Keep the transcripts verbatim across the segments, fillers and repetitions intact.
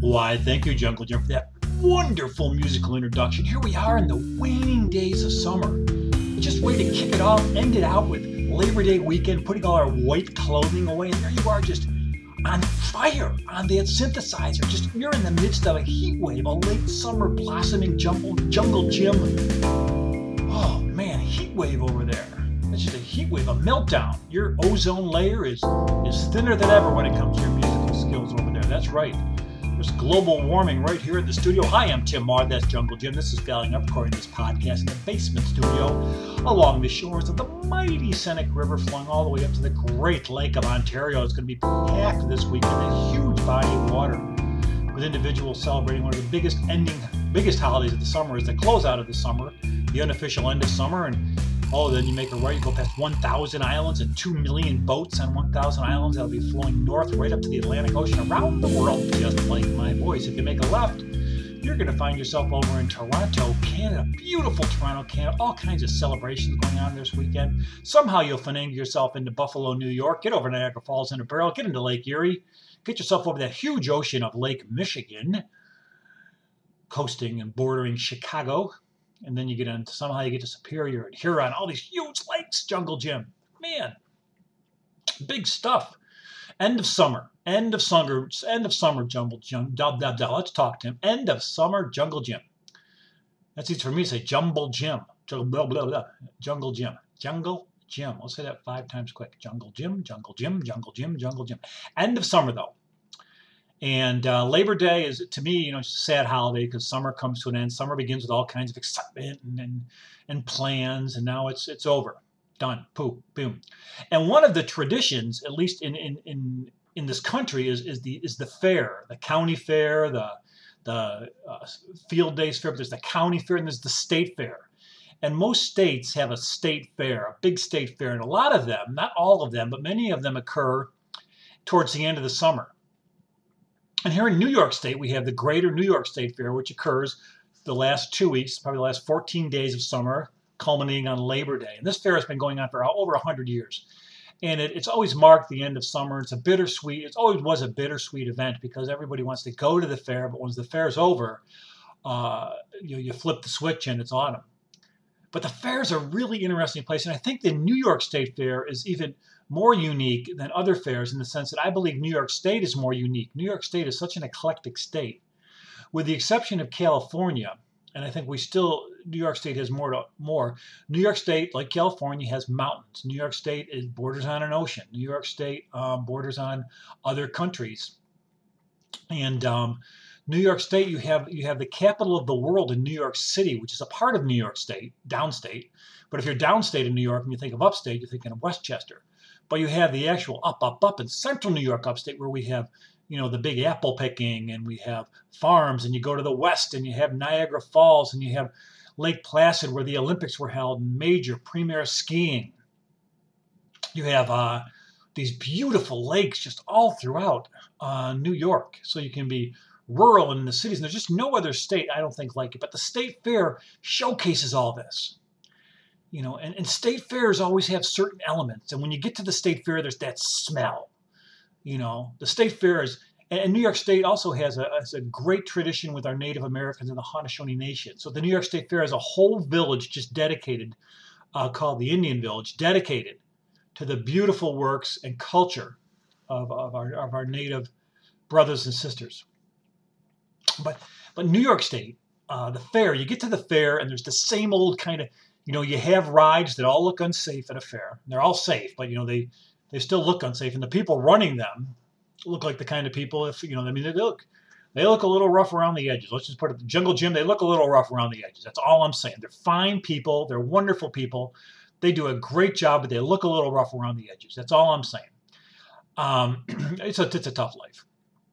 Why, thank you, Jungle Jim, for that wonderful musical introduction. Here we are in the waning days of summer. Just ready to kick it off, end it out with Labor Day weekend, putting all our white clothing away, and there you are just on fire on that synthesizer. Just you're in the midst of a heat wave, a late summer blossoming jungle, jungle gym. Oh man, heat wave over there. It's just a heat wave, a meltdown. Your ozone layer is, is thinner than ever when it comes to your musical skills over there. That's right. There's global warming right here in the studio. Hi, I'm Tim Marr. That's Jungle Jim. This is Failing Up, recording this podcast in the basement studio along the shores of the mighty Seneca River, flowing all the way up to the Great Lake of Ontario. It's going to be packed this weekend, a huge body of water, with individuals celebrating one of the biggest ending, biggest holidays of the summer, is the closeout of the summer, the unofficial end of summer, and oh, then you make a right, you go past one thousand islands and two million boats on one thousand islands. That'll be flowing north right up to the Atlantic Ocean, around the world, just like my voice. If you make a left, you're going to find yourself over in Toronto, Canada. Beautiful Toronto, Canada. All kinds of celebrations going on this weekend. Somehow you'll finagle yourself into Buffalo, New York. Get over Niagara Falls in a barrel. Get into Lake Erie. Get yourself over that huge ocean of Lake Michigan, coasting and bordering Chicago. And then you get into, somehow you get to Superior and Huron, all these huge lakes, Jungle Jim. Man, big stuff. End of summer. End of summer. End of summer, Jungle Jim. Da, da, da. Let's talk to him. End of summer, Jungle Jim. That's easy for me to say. Jumble Jim. Blah, blah, blah. Jungle Jim. Jungle Jim. Let's say that five times quick. Jungle Jim, Jungle Jim, Jungle Jim, Jungle Jim. End of summer, though. And uh, Labor Day is, to me, you know, it's a sad holiday because summer comes to an end. Summer begins with all kinds of excitement and, and and plans, and now it's it's over, done, poof, boom. And one of the traditions, at least in in in, in this country, is is the is the fair, the county fair, the the uh, field days fair. But there's the county fair and there's the state fair. And most states have a state fair, a big state fair, and a lot of them, not all of them, but many of them occur towards the end of the summer. And here in New York State, we have the Greater New York State Fair, which occurs the last two weeks, probably the last fourteen days of summer, culminating on Labor Day. And this fair has been going on for over one hundred years. And it, it's always marked the end of summer. It's a bittersweet, it always was a bittersweet event because everybody wants to go to the fair, but once the fair's over, uh, you, you flip the switch and it's autumn. But the fair is a really interesting place. And I think the New York State Fair is even more unique than other fairs in the sense that I believe New York State is more unique. New York State is such an eclectic state. With the exception of California, and I think we still, New York State has more to more. New York State, like California, has mountains. New York State is borders on an ocean. New York State um, borders on other countries. And um, New York State, you have you have the capital of the world in New York City, which is a part of New York State, downstate. But if you're downstate in New York and you think of upstate, you're thinking of Westchester. But you have the actual up, up, up in central New York, upstate, where we have, you know, the big apple picking and we have farms, and you go to the west and you have Niagara Falls and you have Lake Placid where the Olympics were held, major premier skiing. You have uh, these beautiful lakes just all throughout uh, New York. So you can be rural in the cities. And there's just no other state, I don't think, like it. But the state fair showcases all this. You know, and, and state fairs always have certain elements. And when you get to the state fair, there's that smell. You know, the state fair is, and New York State also has a, has a great tradition with our Native Americans and the Haudenosaunee Nation. So the New York State Fair has a whole village just dedicated, uh, called the Indian Village, dedicated to the beautiful works and culture of, of, our, of our Native brothers and sisters. But, but New York State, uh, the fair, you get to the fair and there's the same old kind of, you know, you have rides that all look unsafe at a fair. They're all safe, but, you know, they, they still look unsafe. And the people running them look like the kind of people, if, you know, I mean, they look, they look a little rough around the edges. Let's just put it, the Jungle Gym, they look a little rough around the edges. That's all I'm saying. They're fine people. They're wonderful people. They do a great job, but they look a little rough around the edges. That's all I'm saying. Um, it's a, it's a tough life.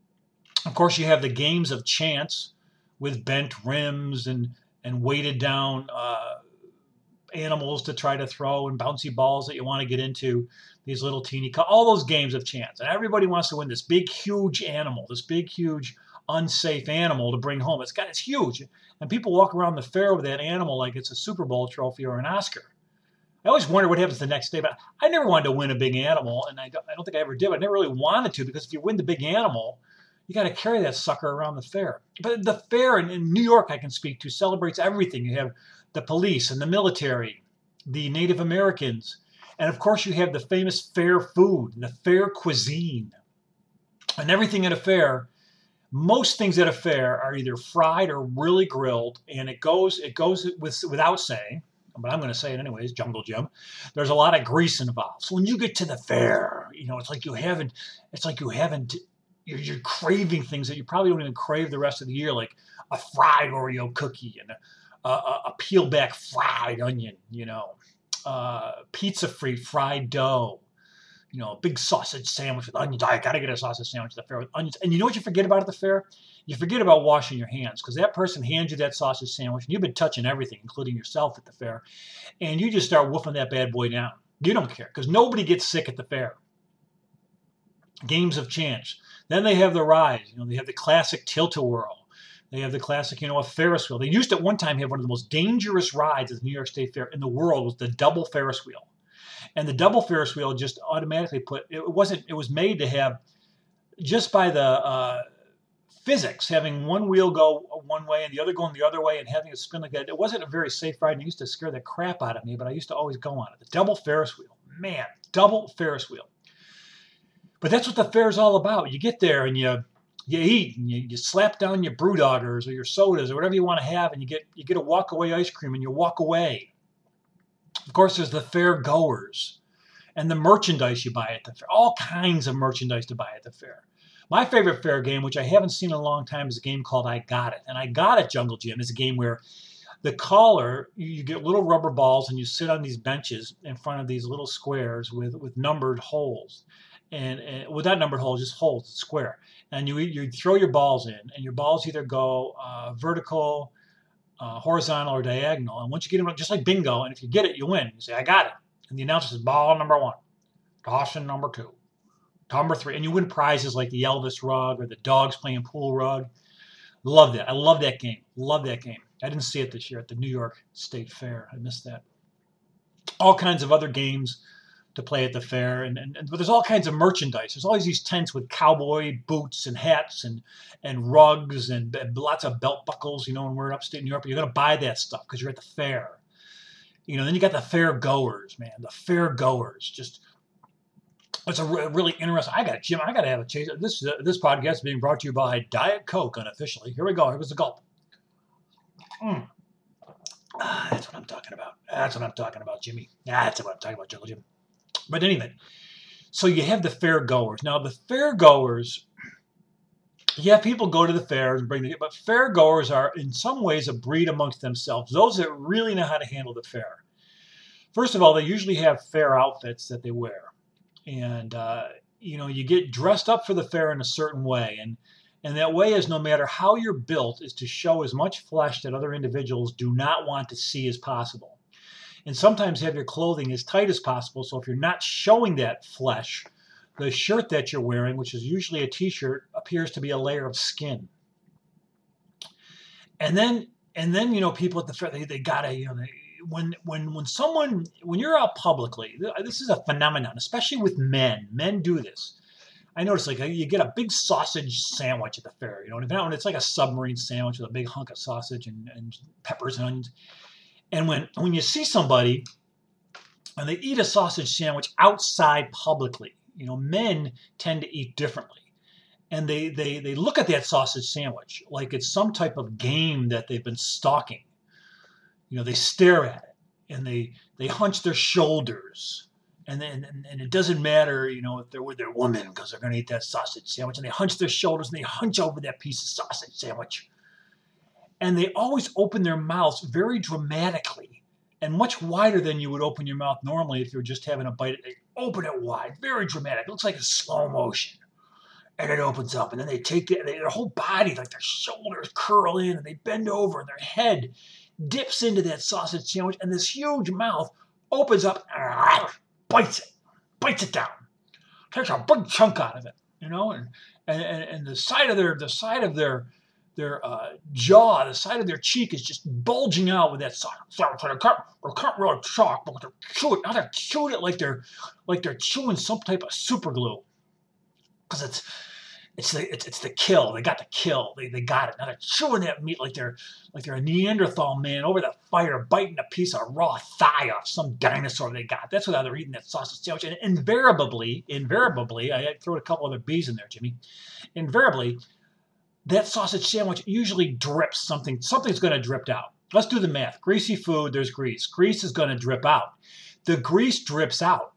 Of course, you have the games of chance with bent rims and, and weighted down, uh, animals to try to throw and bouncy balls that you want to get into, these little teeny, all those games of chance. And everybody wants to win this big, huge animal, this big, huge, unsafe animal to bring home. It's got, it's huge. And people walk around the fair with that animal like it's a Super Bowl trophy or an Oscar. I always wonder what happens the next day, but I never wanted to win a big animal, and I don't, I don't think I ever did. I never really wanted to, because if you win the big animal, You got to carry that sucker around the fair. But the fair in, in New York, I can speak to, celebrates everything. You have the police and the military, the Native Americans, and of course you have the famous fair food, the fair cuisine. And everything at a fair, most things at a fair are either fried or really grilled, and it goes it goes with, without saying, but I'm going to say it anyways, Jungle Jim, there's a lot of grease involved. So when you get to the fair, you know, it's like you haven't, it's like you haven't, you're, you're craving things that you probably don't even crave the rest of the year, like a fried Oreo cookie and a, a, a peeled back fried onion, you know, uh, pizza-free fried dough, you know, a big sausage sandwich with onions. I got to get a sausage sandwich at the fair with onions. And you know what you forget about at the fair? You forget about washing your hands, because that person hands you that sausage sandwich, and you've been touching everything, including yourself at the fair, and you just start woofing that bad boy down. You don't care, because nobody gets sick at the fair. Games have changed. Then they have the rides. You know, they have the classic tilt-a-whirl. They have the classic, you know, a Ferris wheel. They used to at one time have one of the most dangerous rides at the New York State Fair in the world was the double Ferris wheel. And the double Ferris wheel just automatically put, it wasn't, it was made to have, just by the uh, physics, having one wheel go one way and the other going the other way and having it spin like that. It wasn't a very safe ride, and it used to scare the crap out of me, but I used to always go on it. The double Ferris wheel. Man, double Ferris wheel. But that's what the fair is all about. You get there and you you eat and you, you slap down your BrewDoggers or your sodas or whatever you want to have, and you get you get a walk away ice cream and you walk away. Of course, there's the fair goers and the merchandise you buy at the fair. All kinds of merchandise to buy at the fair. My favorite fair game, which I haven't seen in a long time, is a game called I Got It. And I Got It, Jungle Jim, is a game where the caller, you get little rubber balls and you sit on these benches in front of these little squares with, with numbered holes. And, and well, not numbered holes, just holes, square. And you you throw your balls in, and your balls either go uh, vertical, uh, horizontal, or diagonal. And once you get them, just like bingo, and if you get it, you win. You say, I got it. And the announcer says, ball number one, tossing number two, number three. And you win prizes like the Elvis rug or the dogs playing pool rug. Love that. I love that game. Love that game. I didn't see it this year at the New York State Fair. I missed that. All kinds of other games to play at the fair, and, and, and but there's all kinds of merchandise. There's always these tents with cowboy boots and hats and and rugs and, and lots of belt buckles. You know, when we're in upstate New York, but you're gonna buy that stuff because you're at the fair. You know, then you got the fair goers, man. The fair goers, just it's a re- really interesting. I got Jim. I got to have a chase. This uh, this podcast is being brought to you by Diet Coke unofficially. Here we go. Here was the gulp. Mm. Ah, that's what I'm talking about. That's what I'm talking about, Jimmy. That's what I'm talking about, Jungle Jim. But anyway, so you have the fair goers. Now, the fair goers, yeah, people go to the fairs and bring the, but fair goers are in some ways a breed amongst themselves. Those that really know how to handle the fair. First of all, they usually have fair outfits that they wear. And, uh, you know, you get dressed up for the fair in a certain way. And, and that way is, no matter how you're built, is to show as much flesh that other individuals do not want to see as possible. And sometimes have your clothing as tight as possible. So if you're not showing that flesh, the shirt that you're wearing, which is usually a t-shirt, appears to be a layer of skin. And then, and then you know, people at the fair, they, they gotta, you know, they, when when when someone, when you're out publicly, this is a phenomenon, especially with men. Men do this. I notice, like, you get a big sausage sandwich at the fair. You know, and it's like a submarine sandwich with a big hunk of sausage and, and peppers and onions. And when, when you see somebody and they eat a sausage sandwich outside publicly, you know, men tend to eat differently. And they, they, they look at that sausage sandwich like it's some type of game that they've been stalking. You know, they stare at it and they, they hunch their shoulders. And then and, and it doesn't matter, you know, if they're with their woman because they're going to eat that sausage sandwich. And they hunch their shoulders and they hunch over that piece of sausage sandwich. And they always open their mouths very dramatically and much wider than you would open your mouth normally if you were just having a bite. They open it wide, very dramatic. It looks like a slow motion. And it opens up. And then they take it, their whole body, like their shoulders curl in and they bend over and their head dips into that sausage sandwich. And this huge mouth opens up and bites it, bites it down, takes a big chunk out of it, you know, and and, and the side of their, the side of their, Their uh, jaw, the side of their cheek is just bulging out with that sauce. So they can't, they can't really talk, but they're chewing. Now they're chewing it like they're like they're chewing some type of super glue. Because it's It's the it's, it's the kill. They got the kill. They they got it. Now they're chewing that meat like they're like they're a Neanderthal man over the fire, biting a piece of raw thigh off some dinosaur they got. That's how they're eating that sausage sandwich. And invariably, invariably, I throw a couple other B's in there, Jimmy. Invariably, that sausage sandwich usually drips something. Something's going to drip out. Let's do the math. Greasy food, there's grease. Grease is going to drip out. The grease drips out,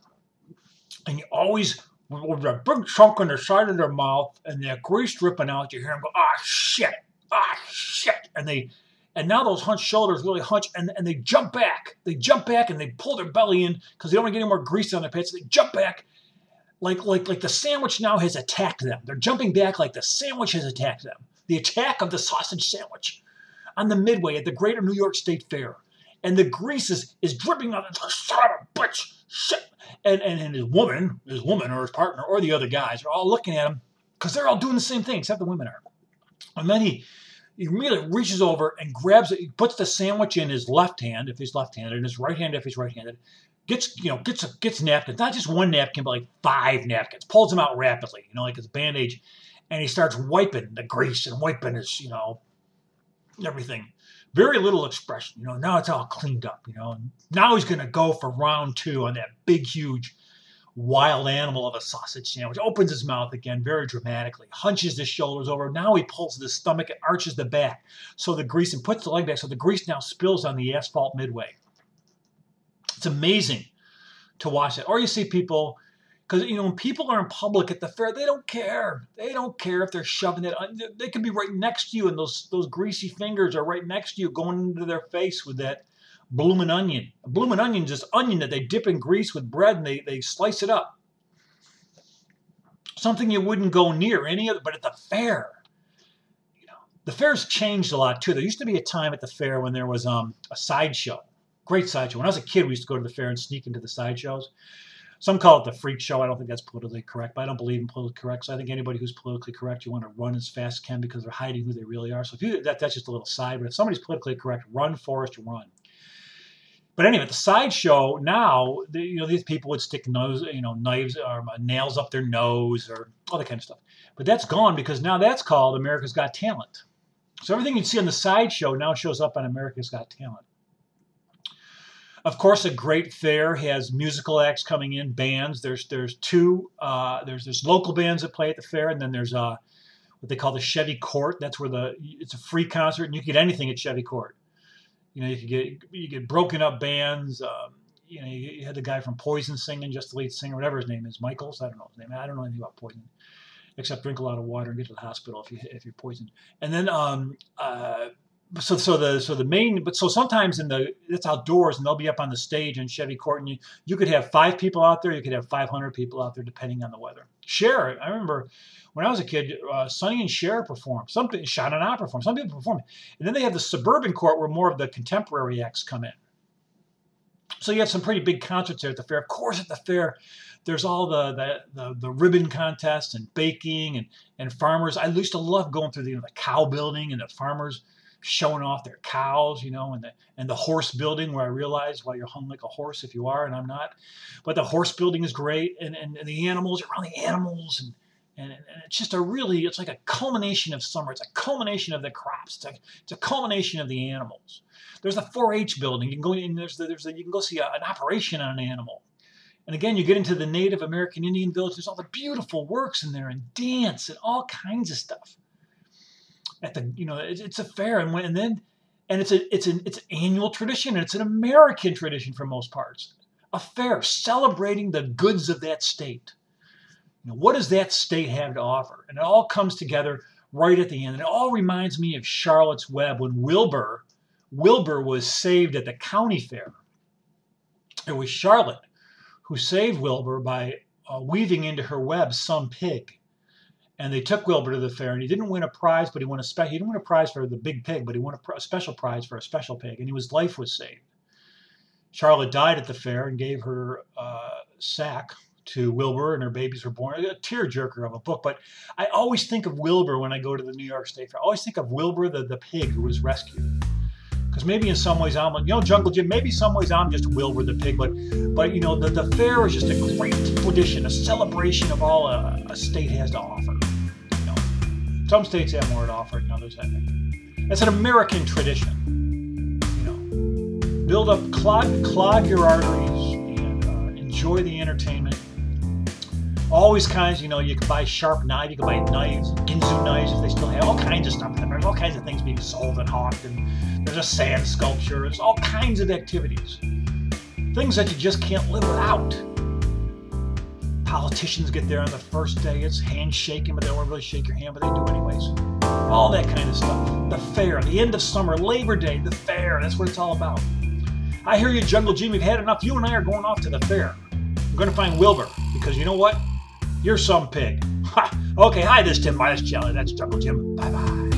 and you always, with a big chunk on the side of their mouth and that grease dripping out, you hear them go, ah, shit, ah, shit. And they, and now those hunched shoulders really hunch, and, and they jump back. They jump back and they pull their belly in because they don't want to get any more grease on their pants. So they jump back like, like, like the sandwich now has attacked them. They're jumping back like the sandwich has attacked them. The attack of the sausage sandwich on the Midway at the Greater New York State Fair. And the grease is, is dripping on the son of a bitch, shit. And, and, and his woman, his woman or his partner or the other guys are all looking at him because they're all doing the same thing, except the women are. And then he, he immediately reaches over and grabs it. He puts the sandwich in his left hand, if he's left-handed, and his right hand, if he's right-handed. Gets, you know, gets, gets napkins, not just one napkin, but like five napkins. Pulls them out rapidly, you know, like it's bandage. And he starts wiping the grease and wiping his, you know, everything. Very little expression, you know. Now it's all cleaned up, you know. And now he's going to go for round two on that big, huge, wild animal of a sausage sandwich. Opens his mouth again very dramatically, hunches his shoulders over. Now he pulls the stomach and arches the back. So the grease, and puts the leg back. So the grease now spills on the asphalt Midway. It's amazing to watch that. Or you see people, because, you know, when people are in public at the fair, they don't care. They don't care if they're shoving it. They could be right next to you, and those those greasy fingers are right next to you going into their face with that bloomin' onion. A bloomin' onion is just onion that they dip in grease with bread, and they, they slice it up. Something you wouldn't go near any other, but at the fair, you know, the fair's changed a lot, too. There used to be a time at the fair when there was um, a sideshow. Great sideshow. When I was a kid, we used to go to the fair and sneak into the sideshows. Some call it the freak show. I don't think that's politically correct, but I don't believe in politically correct. So I think anybody who's politically correct, you want to run as fast as you can because they're hiding who they really are. So if you that, that's just a little side. But if somebody's politically correct, run, Forrest, run. But anyway, the sideshow now, the, you know, these people would stick nose, you know, knives or nails up their nose or all that kind of stuff. But that's gone because now that's called America's Got Talent. So everything you'd see on the sideshow now shows up on America's Got Talent. Of course, a great fair has musical acts coming in, bands. There's there's two. Uh, there's there's local bands that play at the fair, and then there's uh, what they call the Chevy Court. That's where the it's a free concert, and you can get anything at Chevy Court. You know, you could get you get broken up bands. Um, you know, you, you had the guy from Poison singing, just the lead singer, whatever his name is, Michaels. I don't know his name. I don't know anything about Poison, except drink a lot of water and get to the hospital if you if you're poisoned. And then um, uh, so so the so the main but so sometimes in the it's outdoors and they'll be up on the stage in Chevy Court, and you you could have five people out there, you could have five hundred people out there depending on the weather. Cher, I remember when I was a kid, uh, Sonny and Cher performed. Some Sha Na Na performed. Some people performed, and then they have the suburban court where more of the contemporary acts come in. So you had some pretty big concerts there at the fair. Of course, at the fair, there's all the the, the, the ribbon contests and baking and, and farmers. I used to love going through the, you know, the cow building and the farmers showing off their cows, you know, and the and the horse building, where I realized, well, you're hung like a horse if you are, and I'm not. But the horse building is great, and, and, and the animals, around the animals, and, and and it's just a really, it's like a culmination of summer. It's a culmination of the crops. It's a, it's a culmination of the animals. There's a four H building. You can go in. There's the, there's the, you can go see a, an operation on an animal. And again, you get into the Native American Indian village. There's all the beautiful works in there, and dance, and all kinds of stuff. At the, you know, it's, it's a fair, and when, and then, and it's a, it's an, it's an annual tradition, and it's an American tradition for most parts. A fair celebrating the goods of that state. You know, what does that state have to offer? And it all comes together right at the end. And it all reminds me of Charlotte's Web when Wilbur, Wilbur was saved at the county fair. It was Charlotte who saved Wilbur by uh, weaving into her web some pig. And they took Wilbur to the fair, and he didn't win a prize, but he won a spe- he didn't win a prize for the big pig, but he won a, pr- a special prize for a special pig, and his life was saved. Charlotte died at the fair and gave her uh, sack to Wilbur, and her babies were born. A tearjerker of a book, but I always think of Wilbur when I go to the New York State Fair. I always think of Wilbur, the, the pig who was rescued. Because maybe in some ways I'm, you know, Jungle Jim, maybe some ways I'm just Wilbur the pig, but, but you know, the, the fair is just a great tradition, a celebration of all a, a state has to offer. Some states have more to offer than others, I think. It's an American tradition. You know, build up, clog, clog your arteries, and uh, enjoy the entertainment. Always kinds, you know, you can buy sharp knives, you can buy knives, Ginsu knives if they still have all kinds of stuff. There's all kinds of things being sold and hawked, and there's a sand sculpture. There's all kinds of activities. Things that you just can't live without. Politicians get there on the first day. It's handshaking, but they don't really shake your hand, but they do anyways. All that kind of stuff. The fair, the end of summer, Labor Day, the fair. That's what it's all about. I hear you, Jungle Jim. We've had enough. You and I are going off to the fair. I'm going to find Wilbur, because you know what? You're some pig. Ha! Okay, hi, this is Tim Miles Jelly. That's Jungle Jim. Bye-bye.